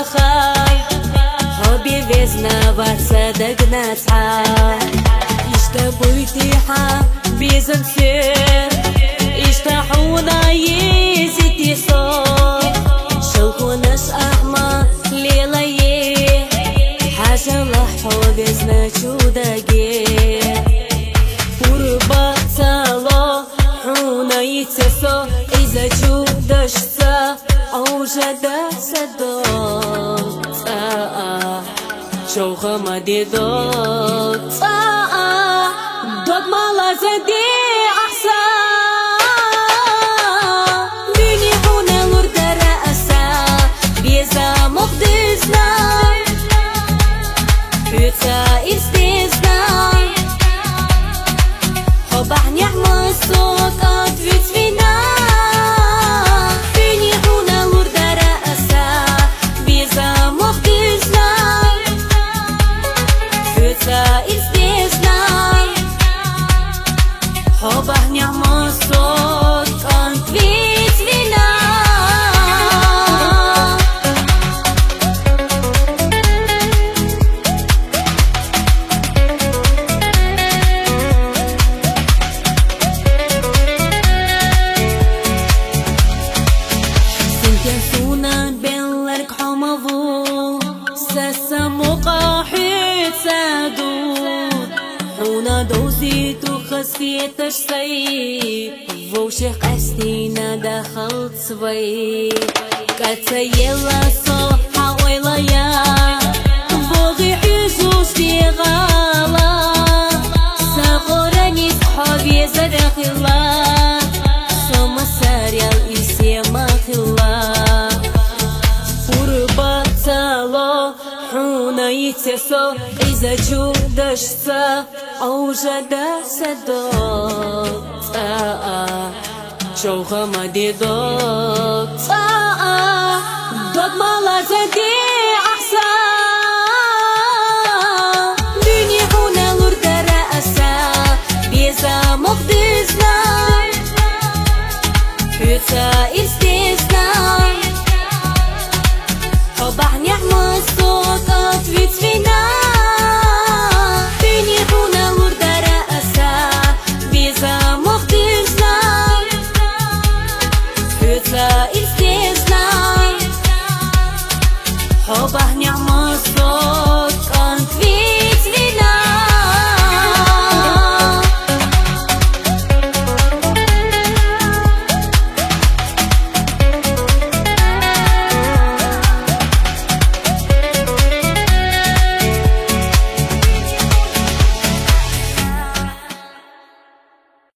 خاي حبي بيزنا وصدقنا صحاب اشتبويتيحا بيزن سير اشتحونا يزيتي صوت شوكوناش أحمى ليلة حاجة لحو بيزنا شوداقي قربة تالو حونا يتسو إذا جودشتا أو جدا سدوت شوخة ما دي دوت دوت مالا زدي أحسن بيني هنا لورد رأسا بيزا مقدسنا بيتا إستيزنا حبح نعمة الصوت أطفيت فينا بيني هنا لورد رأسا بيزا مقدسنا بيتا إستيزنا حبح نعمة الصوت أطفيت فينا دوزيت وخسيت الشي ووشيخ أستينا دخلت صبي كتسيلا صوحة ويلايا بوغي حيزوش دي غالا ساقوراني صحابي زرخلا سوما ساريال إسيما خلا قربة تالو حونا يتسو إذا جودشتا أو جدا سدوت شوخة ما دي دوت دوت مالا زدي أحسن بيني هنا لورد رأسا بيزا مقدسنا بيتا إستيزنا حبح نعمة الصوت أطفيت فينا بيني هنا لورد رأسا بيزا مقدسنا بيتا إستيزنا حبح نعمة